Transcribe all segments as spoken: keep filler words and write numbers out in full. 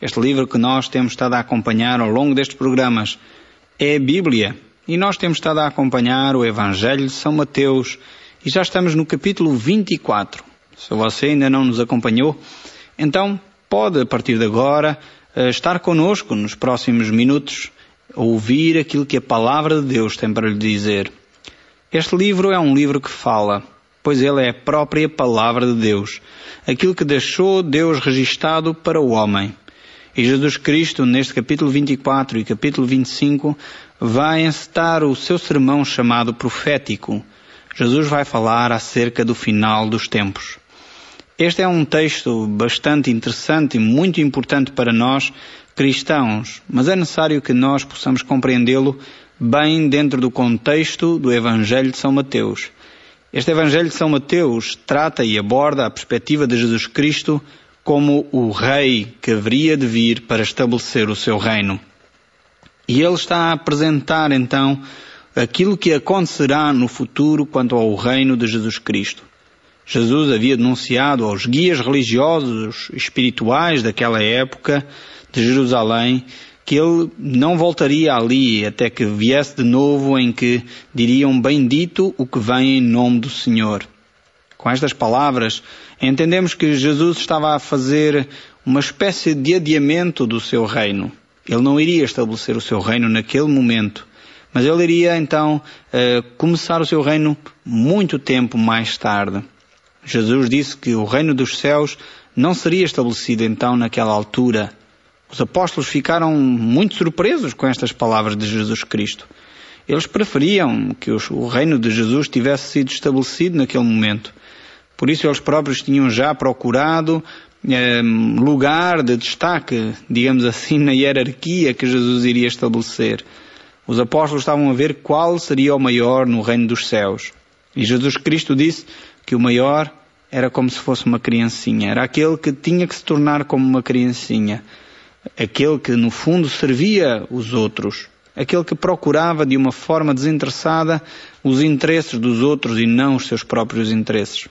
Este livro que nós temos estado a acompanhar ao longo destes programas é a Bíblia. E nós temos estado a acompanhar o Evangelho de São Mateus e já estamos no capítulo vinte e quatro. Se você ainda não nos acompanhou, então pode, a partir de agora, estar connosco nos próximos minutos, a ouvir aquilo que a Palavra de Deus tem para lhe dizer. Este livro é um livro que fala, pois ele é a própria Palavra de Deus, aquilo que deixou Deus registado para o homem. E Jesus Cristo, neste capítulo vinte e quatro e capítulo vinte e cinco, vai encetar o seu sermão chamado profético. Jesus vai falar acerca do final dos tempos. Este é um texto bastante interessante e muito importante para nós cristãos, mas é necessário que nós possamos compreendê-lo bem dentro do contexto do Evangelho de São Mateus. Este Evangelho de São Mateus trata e aborda a perspectiva de Jesus Cristo como o rei que haveria de vir para estabelecer o seu reino. E ele está a apresentar então aquilo que acontecerá no futuro quanto ao reino de Jesus Cristo. Jesus havia denunciado aos guias religiosos espirituais daquela época de Jerusalém que ele não voltaria ali até que viesse de novo, em que diriam: bendito o que vem em nome do Senhor. Com estas palavras, entendemos que Jesus estava a fazer uma espécie de adiamento do seu reino. Ele não iria estabelecer o seu reino naquele momento, mas ele iria então uh, começar o seu reino muito tempo mais tarde. Jesus disse que o reino dos céus não seria estabelecido então naquela altura. Os apóstolos ficaram muito surpresos com estas palavras de Jesus Cristo. Eles preferiam que o reino de Jesus tivesse sido estabelecido naquele momento. Por isso eles próprios tinham já procurado eh, lugar de destaque, digamos assim, na hierarquia que Jesus iria estabelecer. Os apóstolos estavam a ver qual seria o maior no reino dos céus. E Jesus Cristo disse que o maior era como se fosse uma criancinha. Era aquele que tinha que se tornar como uma criancinha. Aquele que no fundo servia os outros. Aquele que procurava de uma forma desinteressada os interesses dos outros e não os seus próprios interesses.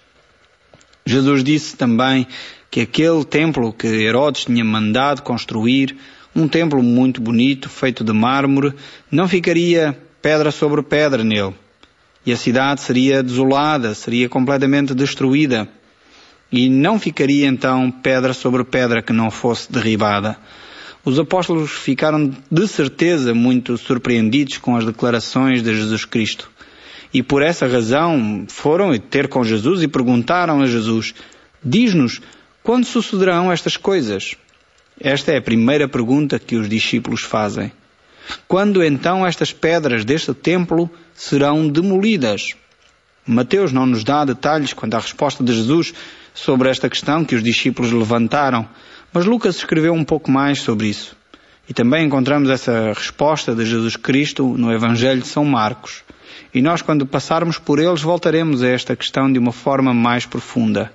Jesus disse também que aquele templo que Herodes tinha mandado construir, um templo muito bonito, feito de mármore, não ficaria pedra sobre pedra nele. E a cidade seria desolada, seria completamente destruída. E não ficaria então pedra sobre pedra que não fosse derribada. Os apóstolos ficaram de certeza muito surpreendidos com as declarações de Jesus Cristo. E por essa razão foram ter com Jesus e perguntaram a Jesus: diz-nos, quando sucederão estas coisas? Esta é a primeira pergunta que os discípulos fazem. Quando então estas pedras deste templo serão demolidas? Mateus não nos dá detalhes quanto à resposta de Jesus sobre esta questão que os discípulos levantaram, mas Lucas escreveu um pouco mais sobre isso. E também encontramos essa resposta de Jesus Cristo no Evangelho de São Marcos. E nós, quando passarmos por eles, voltaremos a esta questão de uma forma mais profunda.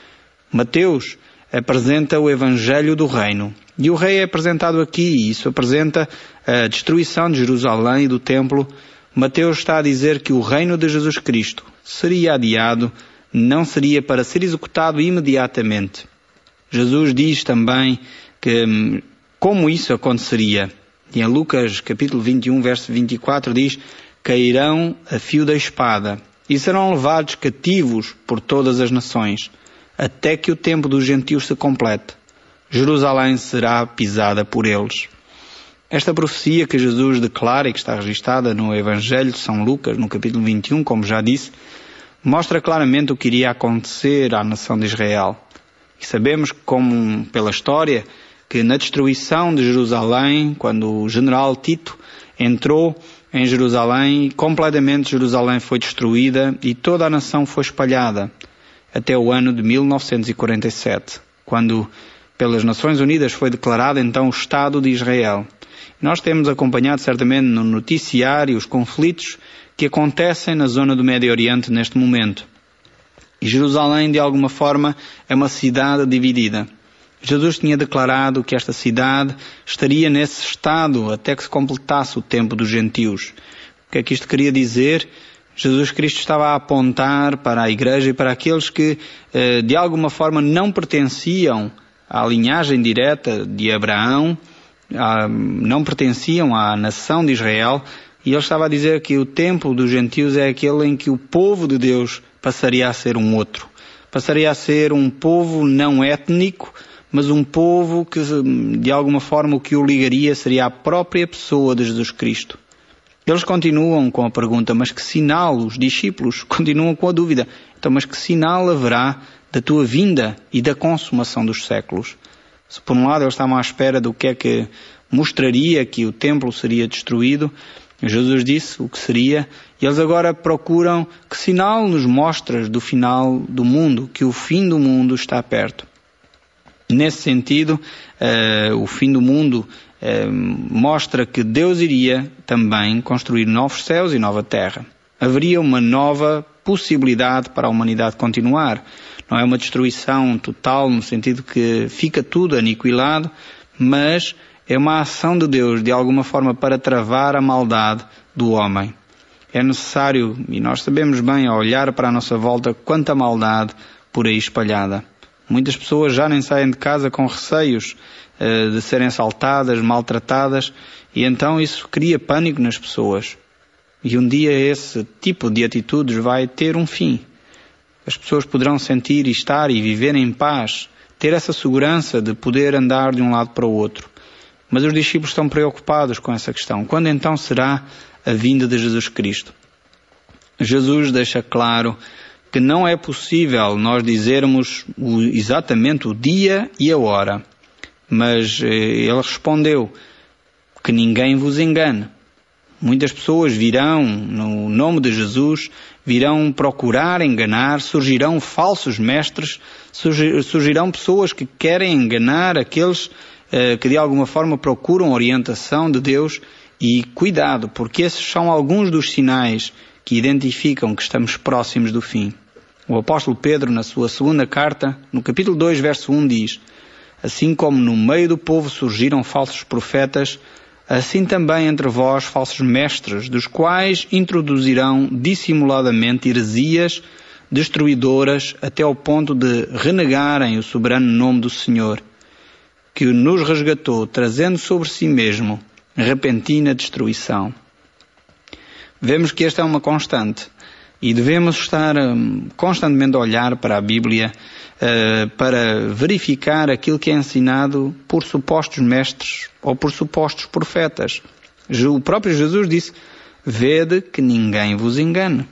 Mateus apresenta o Evangelho do Reino. E o rei é apresentado aqui, e isso apresenta a destruição de Jerusalém e do templo. Mateus está a dizer que o reino de Jesus Cristo seria adiado, não seria para ser executado imediatamente. Jesus diz também que como isso aconteceria. E em Lucas capítulo vinte e um, verso vinte e quatro diz: cairão a fio da espada e serão levados cativos por todas as nações, até que o tempo dos gentios se complete. Jerusalém será pisada por eles. Esta profecia que Jesus declara e que está registada no Evangelho de São Lucas, no capítulo vinte e um, como já disse, mostra claramente o que iria acontecer à nação de Israel. E sabemos, como pela história, que na destruição de Jerusalém, quando o general Tito entrou em Jerusalém, completamente Jerusalém foi destruída e toda a nação foi espalhada, até o ano de mil novecentos e quarenta e sete, quando pelas Nações Unidas foi declarado então o Estado de Israel. Nós temos acompanhado certamente no noticiário os conflitos que acontecem na zona do Médio Oriente neste momento. E Jerusalém, de alguma forma, é uma cidade dividida. Jesus tinha declarado que esta cidade estaria nesse estado até que se completasse o tempo dos gentios. O que é que isto queria dizer? Jesus Cristo estava a apontar para a igreja e para aqueles que, de alguma forma, não pertenciam à linhagem direta de Abraão, a, não pertenciam à nação de Israel, e ele estava a dizer que o tempo dos gentios é aquele em que o povo de Deus passaria a ser um outro. Passaria a ser um povo não étnico, mas um povo que, de alguma forma, o que o ligaria seria a própria pessoa de Jesus Cristo. Eles continuam com a pergunta, mas que sinal? Os discípulos continuam com a dúvida. Então, mas que sinal haverá da tua vinda e da consumação dos séculos? Se por um lado eles estavam à espera do que é que mostraria que o templo seria destruído, Jesus disse o que seria, e eles agora procuram que sinal nos mostras do final do mundo, que o fim do mundo está perto. Nesse sentido, uh, o fim do mundo uh, mostra que Deus iria também construir novos céus e nova terra. Haveria uma nova possibilidade para a humanidade continuar. Não é uma destruição total no sentido que fica tudo aniquilado, mas é uma ação de Deus, de alguma forma, para travar a maldade do homem. É necessário, e nós sabemos bem, ao olhar para a nossa volta, quanta maldade por aí espalhada. Muitas pessoas já nem saem de casa com receios uh, de serem assaltadas, maltratadas, e então isso cria pânico nas pessoas. E um dia esse tipo de atitudes vai ter um fim. As pessoas poderão sentir e estar e viver em paz, ter essa segurança de poder andar de um lado para o outro. Mas os discípulos estão preocupados com essa questão. Quando então será a vinda de Jesus Cristo? Jesus deixa claro que não é possível nós dizermos o, exatamente o dia e a hora. Mas eh, ele respondeu que ninguém vos engane. Muitas pessoas virão, no nome de Jesus, virão procurar enganar, surgirão falsos mestres, surgir, surgirão pessoas que querem enganar aqueles eh, que de alguma forma procuram orientação de Deus. E cuidado, porque esses são alguns dos sinais que identificam que estamos próximos do fim. O apóstolo Pedro, na sua segunda carta, no capítulo dois, verso um, diz: assim como no meio do povo surgiram falsos profetas, assim também entre vós falsos mestres, dos quais introduzirão dissimuladamente heresias destruidoras até ao ponto de renegarem o soberano nome do Senhor, que nos resgatou, trazendo sobre si mesmo repentina destruição. Vemos que esta é uma constante. E devemos estar um, constantemente a olhar para a Bíblia uh, para verificar aquilo que é ensinado por supostos mestres ou por supostos profetas. O próprio Jesus disse: vede que ninguém vos engane.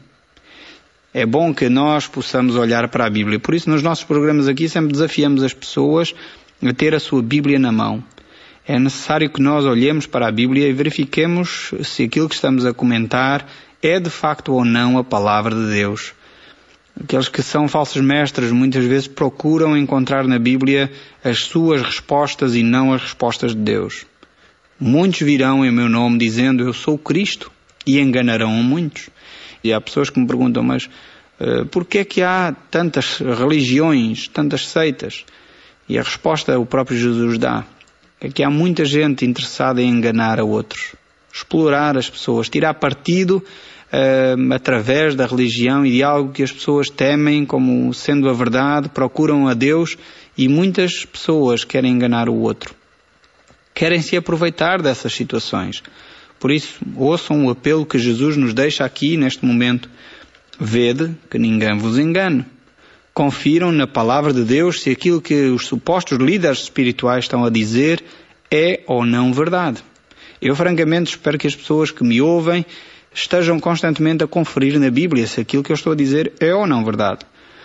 É bom que nós possamos olhar para a Bíblia. Por isso, nos nossos programas aqui, sempre desafiamos as pessoas a ter a sua Bíblia na mão. É necessário que nós olhemos para a Bíblia e verifiquemos se aquilo que estamos a comentar é de facto ou não a palavra de Deus. Aqueles que são falsos mestres muitas vezes procuram encontrar na Bíblia as suas respostas e não as respostas de Deus. Muitos virão em meu nome dizendo: eu sou Cristo, e enganarão muitos. E há pessoas que me perguntam: mas uh, porquê é que há tantas religiões, tantas seitas? E a resposta o próprio Jesus dá. É que há muita gente interessada em enganar a outros, explorar as pessoas, tirar partido uh, através da religião e de algo que as pessoas temem como sendo a verdade, procuram a Deus, e muitas pessoas querem enganar o outro. Querem se aproveitar dessas situações. Por isso, ouçam o apelo que Jesus nos deixa aqui neste momento. Vede que ninguém vos engane. Confiram na palavra de Deus se aquilo que os supostos líderes espirituais estão a dizer é ou não verdade. Eu francamente espero que as pessoas que me ouvem estejam constantemente a conferir na Bíblia se aquilo que eu estou a dizer é ou não verdade.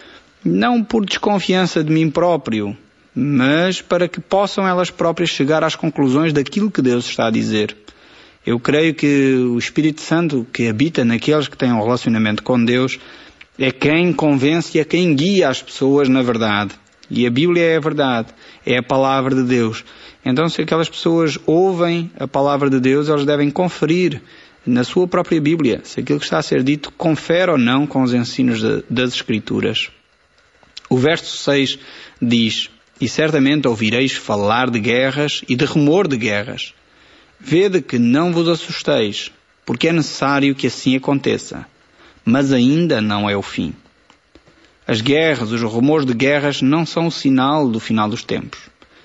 Não por desconfiança de mim próprio, mas para que possam elas próprias chegar às conclusões daquilo que Deus está a dizer. Eu creio que o Espírito Santo que habita naqueles que têm um relacionamento com Deus é quem convence e é quem guia as pessoas na verdade. E a Bíblia é a verdade, é a palavra de Deus. Então, se aquelas pessoas ouvem a palavra de Deus, elas devem conferir na sua própria Bíblia se aquilo que está a ser dito confere ou não com os ensinos de, das Escrituras. O verso seis diz: e certamente ouvireis falar de guerras e de rumor de guerras. Vede que não vos assusteis, porque é necessário que assim aconteça. Mas ainda não é o fim. As guerras, os rumores de guerras não são o sinal do final dos tempos.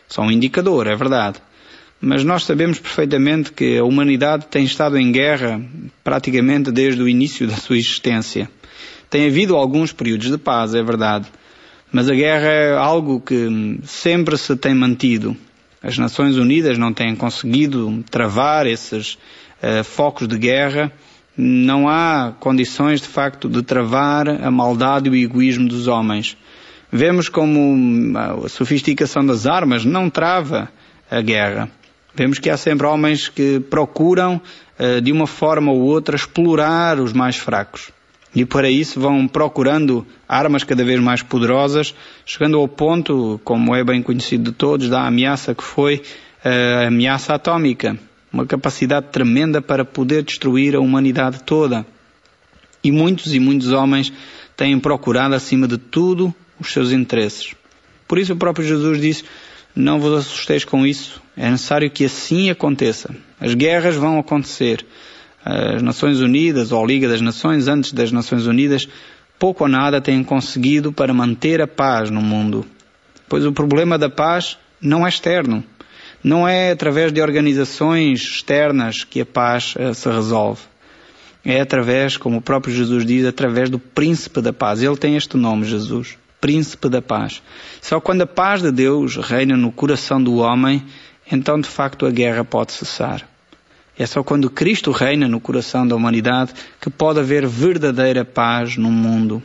São um indicador, é verdade. Mas nós sabemos perfeitamente que a humanidade tem estado em guerra praticamente desde o início da sua existência. Tem havido alguns períodos de paz, é verdade. Mas a guerra é algo que sempre se tem mantido. As Nações Unidas não têm conseguido travar esses uh, focos de guerra. Não há condições, de facto, de travar a maldade e o egoísmo dos homens. Vemos como a sofisticação das armas não trava a guerra. Vemos que há sempre homens que procuram, uh, de uma forma ou outra, explorar os mais fracos. E para isso vão procurando armas cada vez mais poderosas, chegando ao ponto, como é bem conhecido de todos, da ameaça que foi a ameaça atómica. Uma capacidade tremenda para poder destruir a humanidade toda. E muitos e muitos homens têm procurado, acima de tudo, os seus interesses. Por isso o próprio Jesus disse, não vos assusteis com isso, é necessário que assim aconteça. As guerras vão acontecer. As Nações Unidas, ou a Liga das Nações, antes das Nações Unidas, pouco ou nada têm conseguido para manter a paz no mundo. Pois o problema da paz não é externo. Não é através de organizações externas que a paz uh, se resolve. É através, como o próprio Jesus diz, através do Príncipe da Paz. Ele tem este nome, Jesus, Príncipe da Paz. Só quando a paz de Deus reina no coração do homem, então de facto a guerra pode cessar. É só quando Cristo reina no coração da humanidade que pode haver verdadeira paz no mundo.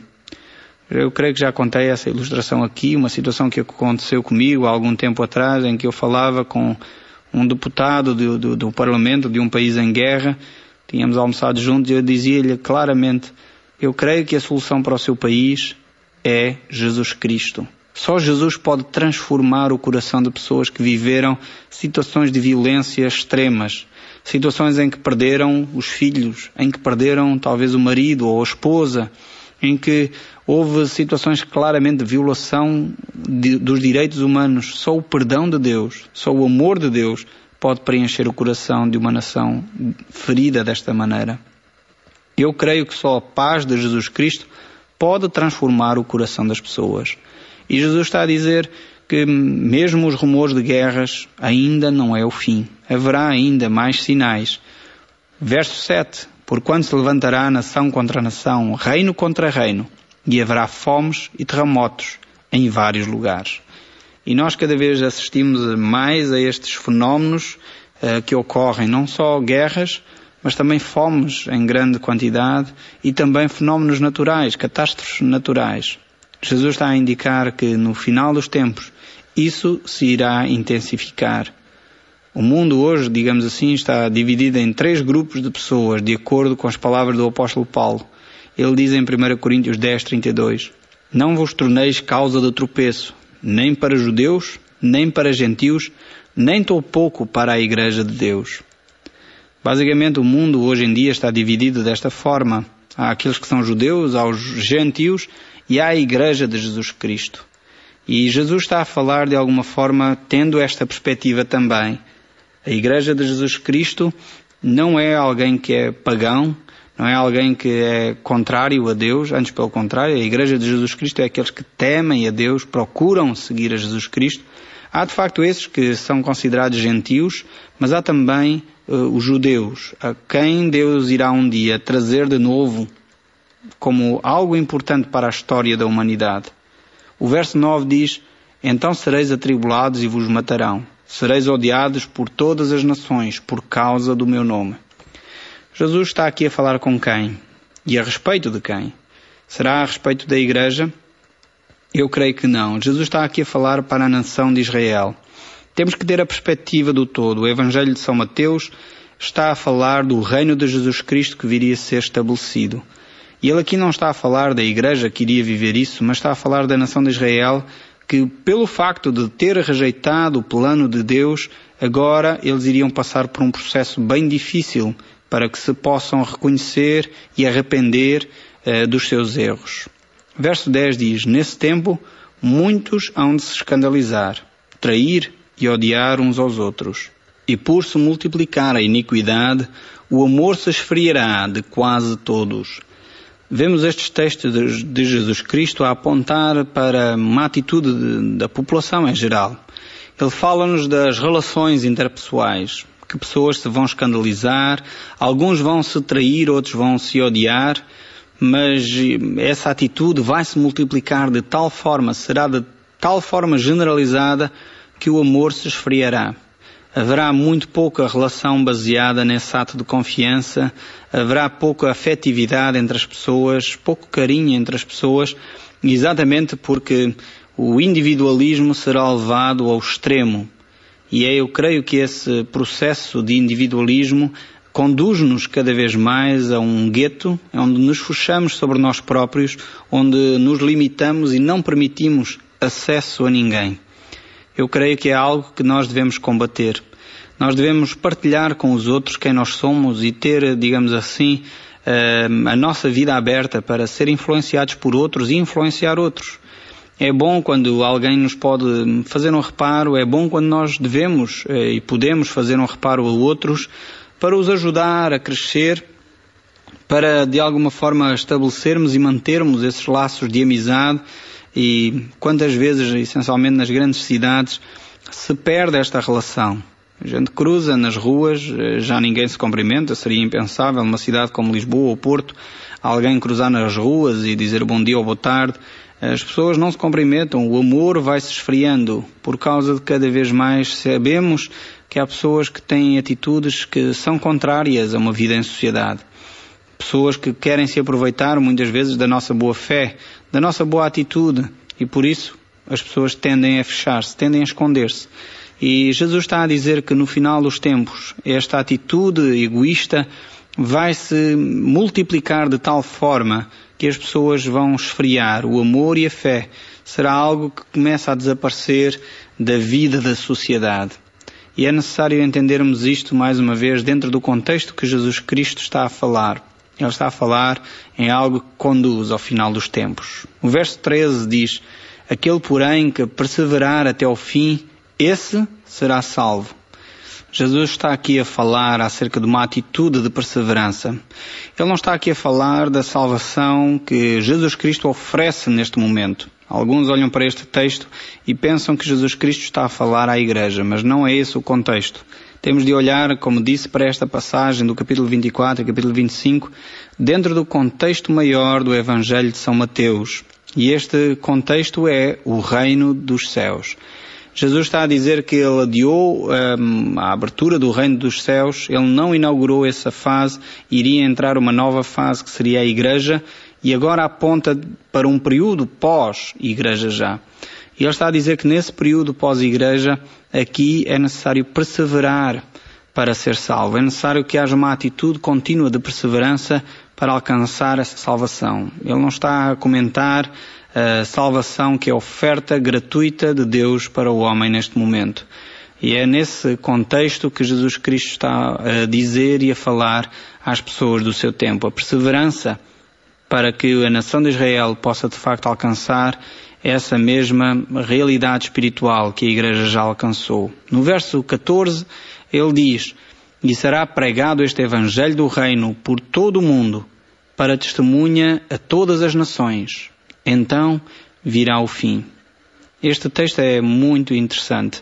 Eu creio que já contei essa ilustração aqui, uma situação que aconteceu comigo há algum tempo atrás, em que eu falava com um deputado do, do, do Parlamento de um país em guerra. Tínhamos almoçado juntos e eu dizia-lhe claramente, eu creio que a solução para o seu país é Jesus Cristo. Só Jesus pode transformar o coração de pessoas que viveram situações de violência extremas. Situações em que perderam os filhos, em que perderam talvez o marido ou a esposa, em que houve situações claramente de violação de, dos direitos humanos. Só o perdão de Deus, só o amor de Deus pode preencher o coração de uma nação ferida desta maneira. Eu creio que só a paz de Jesus Cristo pode transformar o coração das pessoas. E Jesus está a dizer que mesmo os rumores de guerras ainda não é o fim. Haverá ainda mais sinais. Verso sete. Porquanto se levantará nação contra nação, reino contra reino, e haverá fomes e terremotos em vários lugares. E nós cada vez assistimos mais a estes fenómenos uh, que ocorrem, não só guerras, mas também fomes em grande quantidade e também fenómenos naturais, catástrofes naturais. Jesus está a indicar que no final dos tempos isso se irá intensificar. O mundo hoje, digamos assim, está dividido em três grupos de pessoas, de acordo com as palavras do apóstolo Paulo. Ele diz em primeira Coríntios dez, trinta e dois, não vos torneis causa de tropeço, nem para judeus, nem para gentios, nem tão pouco para a igreja de Deus. Basicamente o mundo hoje em dia está dividido desta forma. Há aqueles que são judeus, há os gentios e há a igreja de Jesus Cristo. E Jesus está a falar de alguma forma tendo esta perspectiva também. A igreja de Jesus Cristo não é alguém que é pagão, não é alguém que é contrário a Deus, antes pelo contrário, a igreja de Jesus Cristo é aqueles que temem a Deus, procuram seguir a Jesus Cristo. Há de facto esses que são considerados gentios, mas há também uh, os judeus, a quem Deus irá um dia trazer de novo como algo importante para a história da humanidade. O verso nove diz, então sereis atribulados e vos matarão. Sereis odiados por todas as nações por causa do meu nome. Jesus está aqui a falar com quem? E a respeito de quem? Será a respeito da igreja? Eu creio que não. Jesus está aqui a falar para a nação de Israel. Temos que ter a perspectiva do todo. O Evangelho de São Mateus está a falar do reino de Jesus Cristo que viria a ser estabelecido. E ele aqui não está a falar da igreja que iria viver isso, mas está a falar da nação de Israel que, pelo facto de ter rejeitado o plano de Deus, agora eles iriam passar por um processo bem difícil para que se possam reconhecer e arrepender uh, dos seus erros. Verso dez diz, nesse tempo, muitos hão de se escandalizar, trair e odiar uns aos outros. E por se multiplicar a iniquidade, o amor se esfriará de quase todos. Vemos estes textos de Jesus Cristo a apontar para uma atitude de, da população em geral. Ele fala-nos das relações interpessoais, que pessoas se vão escandalizar, alguns vão se trair, outros vão se odiar, mas essa atitude vai se multiplicar de tal forma, será de tal forma generalizada, que o amor se esfriará. Haverá muito pouca relação baseada nesse ato de confiança, haverá pouca afetividade entre as pessoas, pouco carinho entre as pessoas, exatamente porque o individualismo será levado ao extremo. E é, eu creio que esse processo de individualismo conduz-nos cada vez mais a um gueto, onde nos fechamos sobre nós próprios, onde nos limitamos e não permitimos acesso a ninguém. Eu creio que é algo que nós devemos combater. Nós devemos partilhar com os outros quem nós somos e ter, digamos assim, a nossa vida aberta para ser influenciados por outros e influenciar outros. É bom quando alguém nos pode fazer um reparo, é bom quando nós devemos e podemos fazer um reparo a outros para os ajudar a crescer, para de alguma forma estabelecermos e mantermos esses laços de amizade. E quantas vezes, essencialmente nas grandes cidades, se perde esta relação. A gente cruza nas ruas, já ninguém se cumprimenta, seria impensável numa cidade como Lisboa ou Porto, alguém cruzar nas ruas e dizer bom dia ou boa tarde. As pessoas não se cumprimentam, o amor vai se esfriando por causa de cada vez mais sabemos que há pessoas que têm atitudes que são contrárias a uma vida em sociedade. Pessoas que querem se aproveitar muitas vezes da nossa boa fé, da nossa boa atitude, e por isso as pessoas tendem a fechar-se, tendem a esconder-se. E Jesus está a dizer que no final dos tempos esta atitude egoísta vai se multiplicar de tal forma que as pessoas vão esfriar. O amor e a fé será algo que começa a desaparecer da vida da sociedade. E é necessário entendermos isto mais uma vez dentro do contexto que Jesus Cristo está a falar. Ele está a falar em algo que conduz ao final dos tempos. O verso treze diz: aquele, porém, que perseverar até ao fim, esse será salvo. Jesus está aqui a falar acerca de uma atitude de perseverança. Ele não está aqui a falar da salvação que Jesus Cristo oferece neste momento. Alguns olham para este texto e pensam que Jesus Cristo está a falar à igreja, mas não é esse o contexto. Temos de olhar, como disse, para esta passagem do capítulo vinte e quatro e capítulo vinte e cinco, dentro do contexto maior do Evangelho de São Mateus. E este contexto é o reino dos céus. Jesus está a dizer que ele adiou um, a abertura do reino dos céus, ele não inaugurou essa fase, iria entrar uma nova fase que seria a igreja, e agora aponta para um período pós-igreja já. E ele está a dizer que nesse período pós-igreja, aqui é necessário perseverar para ser salvo. É necessário que haja uma atitude contínua de perseverança para alcançar essa salvação. Ele não está a comentar a salvação que é oferta gratuita de Deus para o homem neste momento. E é nesse contexto que Jesus Cristo está a dizer e a falar às pessoas do seu tempo. A perseverança para que a nação de Israel possa de facto alcançar essa mesma realidade espiritual que a Igreja já alcançou. No verso catorze, ele diz: e será pregado este Evangelho do Reino por todo o mundo, para testemunha a todas as nações. Então virá o fim. Este texto é muito interessante.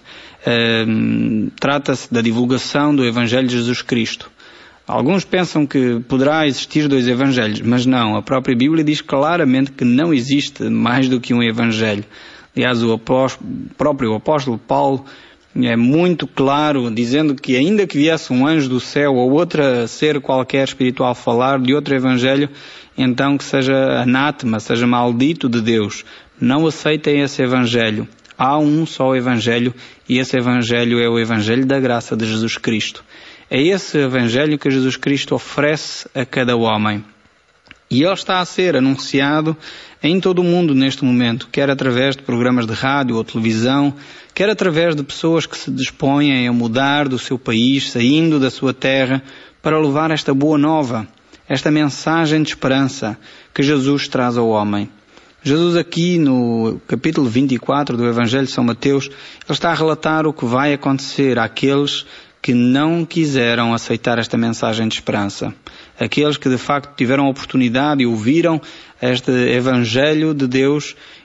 Um, trata-se da divulgação do Evangelho de Jesus Cristo. Alguns pensam que poderá existir dois evangelhos, mas não. A própria Bíblia diz claramente que não existe mais do que um evangelho. Aliás, o apóstolo, próprio apóstolo Paulo é muito claro, dizendo que ainda que viesse um anjo do céu ou outra ser qualquer espiritual falar de outro evangelho, então que seja anátema, seja maldito de Deus. Não aceitem esse evangelho. Há um só evangelho e esse evangelho é o evangelho da graça de Jesus Cristo. É esse evangelho que Jesus Cristo oferece a cada homem. E ele está a ser anunciado em todo o mundo neste momento, quer através de programas de rádio ou televisão, quer através de pessoas que se dispõem a mudar do seu país, saindo da sua terra, para levar esta boa nova, esta mensagem de esperança que Jesus traz ao homem. Jesus aqui no capítulo vinte e quatro do Evangelho de São Mateus, ele está a relatar o que vai acontecer àqueles que não quiseram aceitar esta mensagem de esperança. Aqueles que de facto tiveram a oportunidade e ouviram este Evangelho de Deus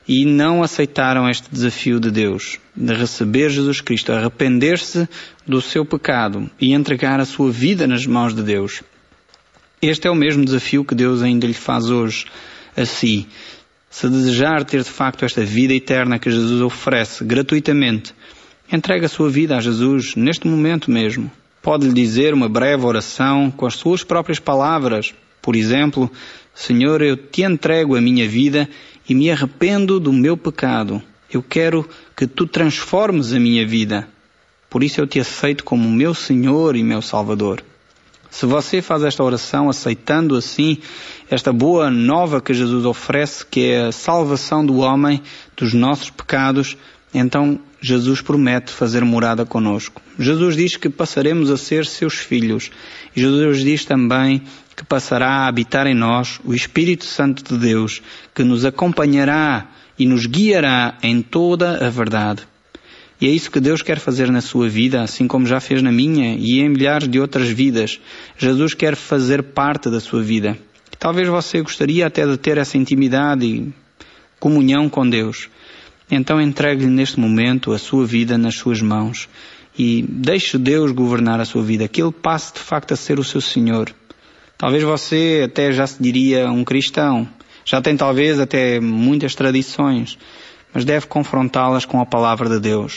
e não aceitaram este desafio de Deus, de receber Jesus Cristo, arrepender-se do seu pecado e entregar a sua vida nas mãos de Deus. Este é o mesmo desafio que Deus ainda lhe faz hoje a si. Se desejar ter de facto esta vida eterna que Jesus oferece gratuitamente, entregue a sua vida a Jesus neste momento mesmo. Pode-lhe dizer uma breve oração com as suas próprias palavras. Por exemplo, Senhor, eu te entrego a minha vida e me arrependo do meu pecado. Eu quero que tu transformes a minha vida. Por isso eu te aceito como meu Senhor e meu Salvador. Se você faz esta oração aceitando assim esta boa nova que Jesus oferece, que é a salvação do homem dos nossos pecados, então Jesus promete fazer morada conosco. Jesus diz que passaremos a ser seus filhos. E Jesus diz também que passará a habitar em nós o Espírito Santo de Deus, que nos acompanhará e nos guiará em toda a verdade. E é isso que Deus quer fazer na sua vida, assim como já fez na minha e em milhares de outras vidas. Jesus quer fazer parte da sua vida. Talvez você gostaria até de ter essa intimidade e comunhão com Deus. Então entregue-lhe neste momento a sua vida nas suas mãos e deixe Deus governar a sua vida, que Ele passe de facto a ser o seu Senhor. Talvez você até já se diria um cristão, já tem talvez até muitas tradições, mas deve confrontá-las com a palavra de Deus.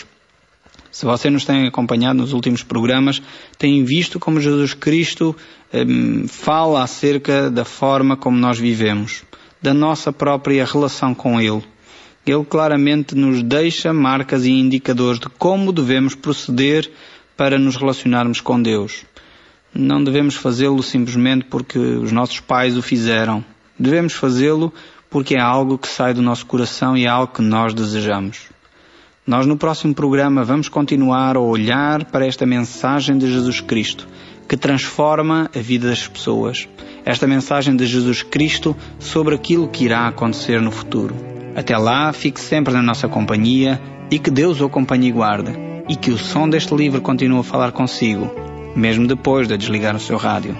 Se você nos tem acompanhado nos últimos programas, tem visto como Jesus Cristo hum, fala acerca da forma como nós vivemos, da nossa própria relação com Ele. Ele claramente nos deixa marcas e indicadores de como devemos proceder para nos relacionarmos com Deus. Não devemos fazê-lo simplesmente porque os nossos pais o fizeram. Devemos fazê-lo porque é algo que sai do nosso coração e é algo que nós desejamos. Nós no próximo programa vamos continuar a olhar para esta mensagem de Jesus Cristo, que transforma a vida das pessoas. Esta mensagem de Jesus Cristo sobre aquilo que irá acontecer no futuro. Até lá, fique sempre na nossa companhia e que Deus o acompanhe e guarde. E que o som deste livro continue a falar consigo, mesmo depois de desligar o seu rádio.